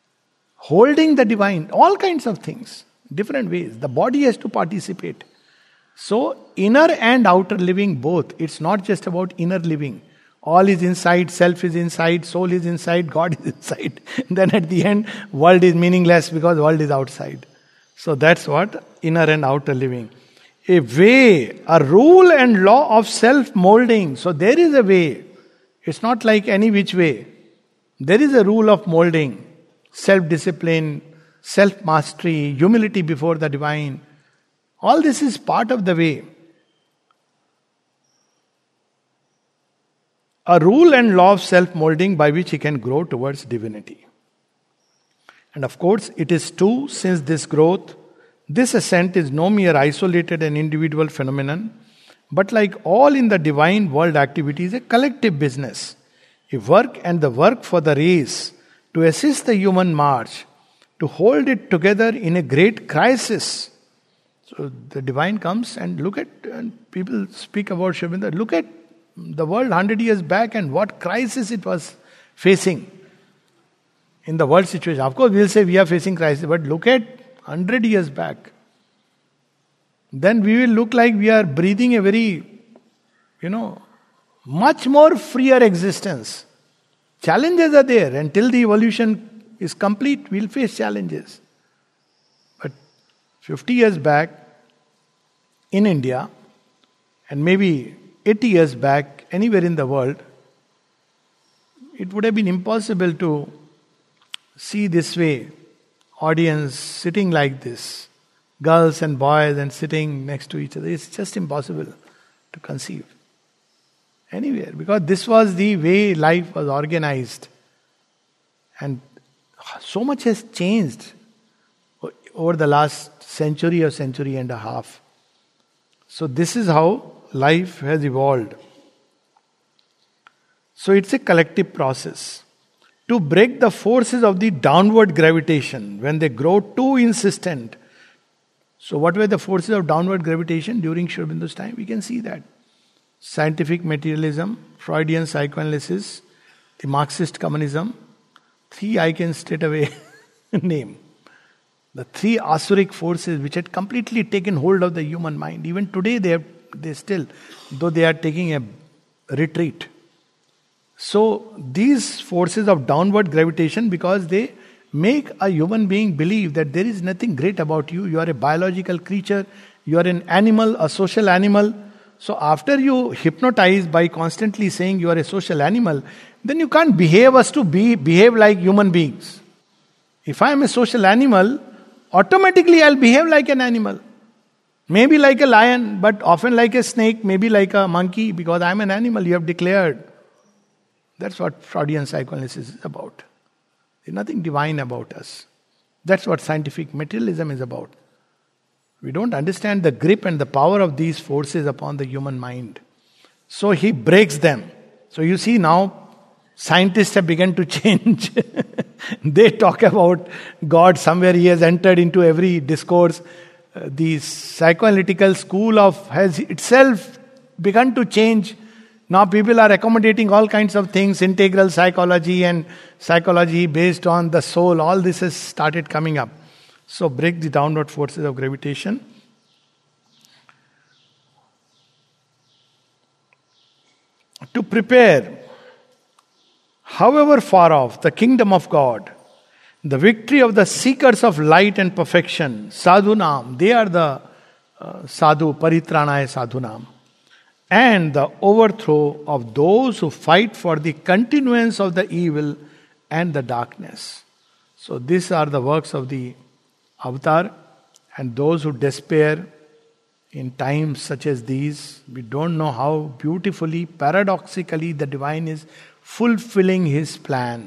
holding the divine, all kinds of things, different ways. The body has to participate. So, inner and outer living both. It's not just about inner living. All is inside, self is inside, soul is inside, God is inside. Then at the end, world is meaningless because world is outside. So that's what inner and outer living. A way, a rule and law of self-molding. So there is a way. It's not like any which way. There is a rule of molding. Self-discipline, self-mastery, humility before the divine. All this is part of the way. A rule and law of self-molding by which he can grow towards divinity. And of course, it is true, since this growth, this ascent is no mere isolated and individual phenomenon, but like all in the divine world activities, a collective business. A work and the work for the race, to assist the human march, to hold it together in a great crisis. So the divine comes and look at, and people speak about Sri Aurobindo, look at the world 100 years back and what crisis it was facing in the world situation. Of course, we'll say we are facing crisis, but look at 100 years back. Then we will look like we are breathing a very, much more freer existence. Challenges are there. Until the evolution is complete, we'll face challenges. But 50 years back, in India, and maybe 80 years back, anywhere in the world, it would have been impossible to see this way. Audience sitting like this, girls and boys and sitting next to each other. It's just impossible to conceive anywhere, because this was the way life was organized. And so much has changed over the last century or century and a half. So this is how life has evolved. So it's a collective process. To break the forces of the downward gravitation when they grow too insistent. So what were the forces of downward gravitation during Sri Aurobindo's time? We can see that. Scientific materialism, Freudian psychoanalysis, the Marxist communism. 3 I can straight away name. The 3 asuric forces which had completely taken hold of the human mind. Even today they still, though they are taking a retreat. So these forces of downward gravitation, because they make a human being believe that there is nothing great about you. You are a biological creature. You are an animal, a social animal. So after you hypnotize by constantly saying you are a social animal, then you can't behave like human beings. If I am a social animal, automatically I'll behave like an animal. Maybe like a lion, but often like a snake, maybe like a monkey, because I'm an animal, you have declared. That's what Freudian psychoanalysis is about. There's nothing divine about us. That's what scientific materialism is about. We don't understand the grip and the power of these forces upon the human mind. So he breaks them. So you see now, scientists have begun to change. They talk about God, somewhere he has entered into every discourse. The psychoanalytical school has itself begun to change. Now people are accommodating all kinds of things, integral psychology and psychology based on the soul. All this has started coming up. So break the downward forces of gravitation. To prepare, however far off, the kingdom of God, the victory of the seekers of light and perfection, sadhunam, they are the sadhu, paritranaya sadhunam. And the overthrow of those who fight for the continuance of the evil and the darkness. So these are the works of the avatar, and those who despair in times such as these. We don't know how beautifully, paradoxically the divine is fulfilling his plan.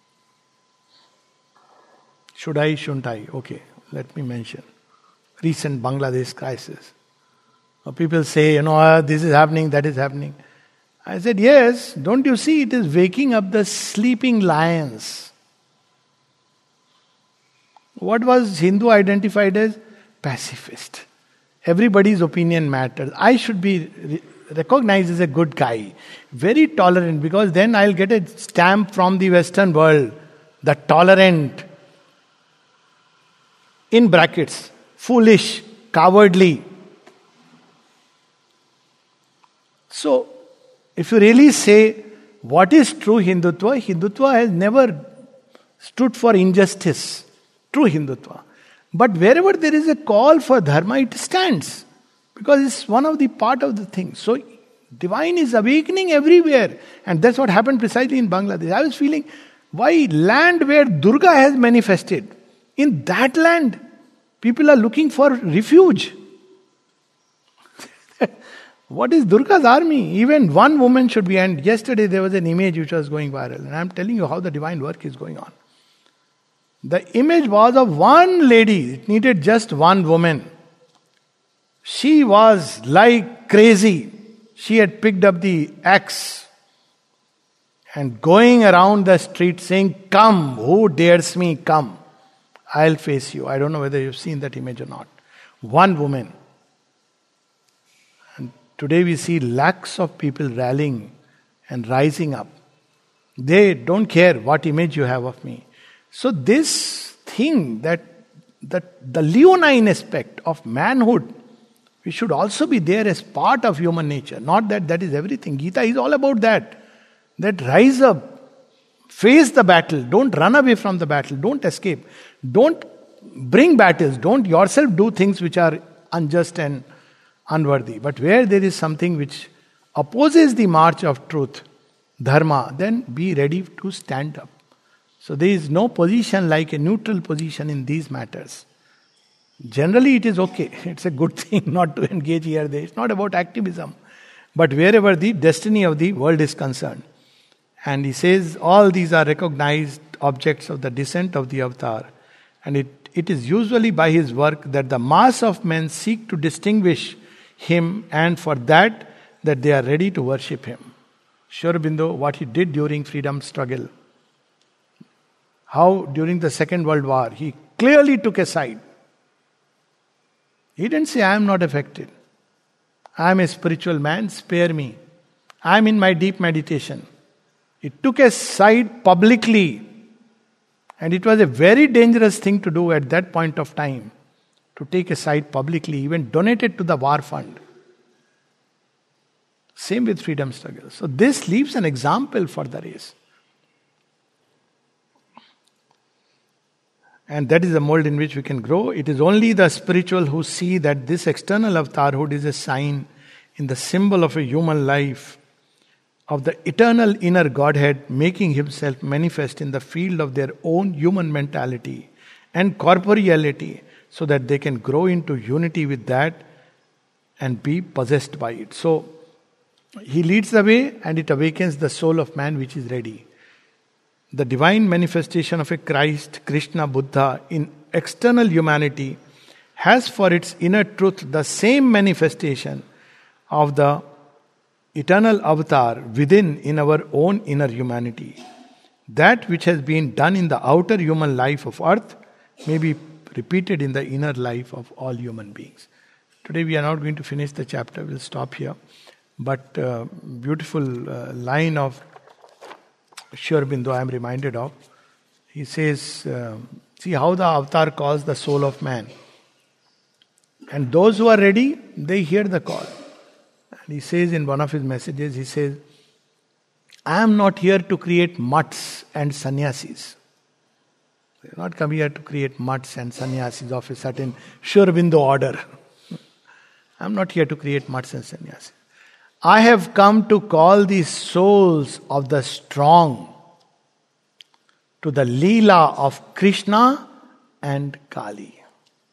Should I, shouldn't I? Okay, let me mention. Recent Bangladesh crisis. People say, this is happening, that is happening. I said, yes, don't you see it is waking up the sleeping lions. What was Hindu identified as? Pacifist. Everybody's opinion matters. I should be recognized as a good guy. Very tolerant, because then I'll get a stamp from the Western world. The tolerant. In brackets. Foolish. Cowardly. So, if you really say what is true Hindutva, Hindutva has never stood for injustice. True Hindutva. But wherever there is a call for dharma, it stands. Because it's one of the part of the thing. So, divine is awakening everywhere. And that's what happened precisely in Bangladesh. I was feeling, why land where Durga has manifested, in that land, people are looking for refuge. What is Durga's army? Even one woman should be. And yesterday there was an image which was going viral. And I'm telling you how the divine work is going on. The image was of one lady. It needed just one woman. She was like crazy. She had picked up the axe and going around the street saying, "Come, who dares me, come. I'll face you." I don't know whether you've seen that image or not. One woman. And today we see lakhs of people rallying and rising up. They don't care what image you have of me. So this thing that the leonine aspect of manhood, we should also be there as part of human nature. Not that is everything. Gita is all about that. That rise up, face the battle, don't run away from the battle, don't escape, don't bring battles, don't yourself do things which are unjust and unworthy. But where there is something which opposes the march of truth, dharma, then be ready to stand up. So there is no position like a neutral position in these matters. Generally it is okay, it's a good thing not to engage here there. It's not about activism, but wherever the destiny of the world is concerned. And he says all these are recognized objects of the descent of the avatar. And it is usually by his work that the mass of men seek to distinguish him, and for that they are ready to worship him. Sri Aurobindo, what he did during freedom struggle, how during the Second World War he clearly took a side. He didn't say, "I am not affected. I am a spiritual man, spare me. I am in my deep meditation." He took a side publicly. And it was a very dangerous thing to do at that point of time. To take a side publicly, even donated to the war fund. Same with freedom struggle. So this leaves an example for the race. And that is the mold in which we can grow. It is only the spiritual who see that this external avatarhood is a sign in the symbol of a human life, of the eternal inner Godhead making himself manifest in the field of their own human mentality and corporeality, so that they can grow into unity with that and be possessed by it. So, he leads the way and it awakens the soul of man which is ready. The divine manifestation of a Christ, Krishna, Buddha in external humanity has for its inner truth the same manifestation of the eternal avatar within in our own inner humanity. That which has been done in the outer human life of earth may be repeated in the inner life of all human beings. Today we are not going to finish the chapter, we'll stop here. But beautiful line of Sri Aurobindo I am reminded of. He says, see how the avatar calls the soul of man. And those who are ready, they hear the call. And he says in one of his messages, he says, I am not here to create mutts and sannyasis. I have not come here to create mutts and sannyasis of a certain Sri Aurobindo order. I am not here to create mutts and sannyasis. I have come to call the souls of the strong to the Leela of Krishna and Kali.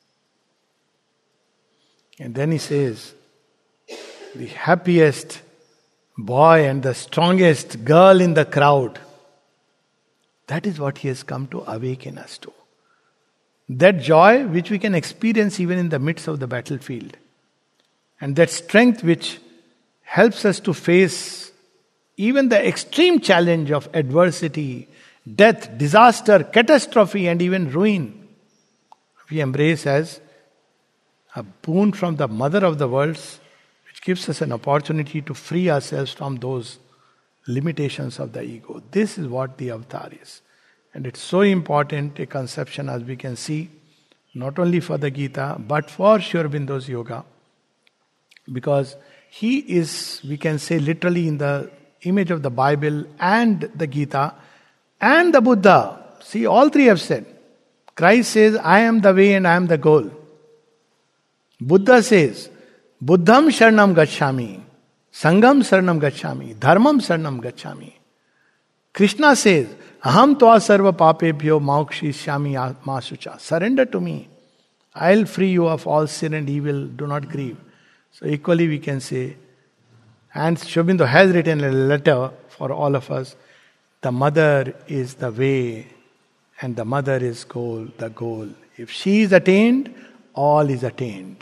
And then he says, the happiest boy and the strongest girl in the crowd, that is what he has come to awaken us to. That joy which we can experience even in the midst of the battlefield. And that strength which helps us to face even the extreme challenge of adversity, death, disaster, catastrophe, and even ruin. We embrace as a boon from the mother of the worlds, which gives us an opportunity to free ourselves from those limitations of the ego. This is what the avatar is. And it's so important a conception, as we can see, not only for the Gita, but for Sri Aurobindo's yoga. Because he is, we can say, literally in the image of the Bible and the Gita and the Buddha. See, all three have said. Christ says, I am the way and I am the goal. Buddha says, Buddham Sharanam Gacchami, Sangam Sharanam Gacchami, Dharmam Sharanam Gacchami. Krishna says, Aham tva sarva papebhyo mokshishyami masucha. Surrender to me. I'll free you of all sin and evil. Do not grieve. So equally we can say, and Sri Aurobindo has written a letter for all of us. The mother is the way and the mother is the goal. If she is attained, all is attained.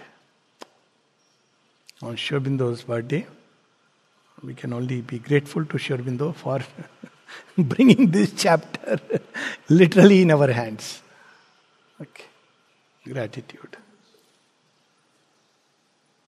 On Sri Aurobindo's birthday, we can only be grateful to Sri Aurobindo for bringing this chapter literally in our hands. Okay. Gratitude.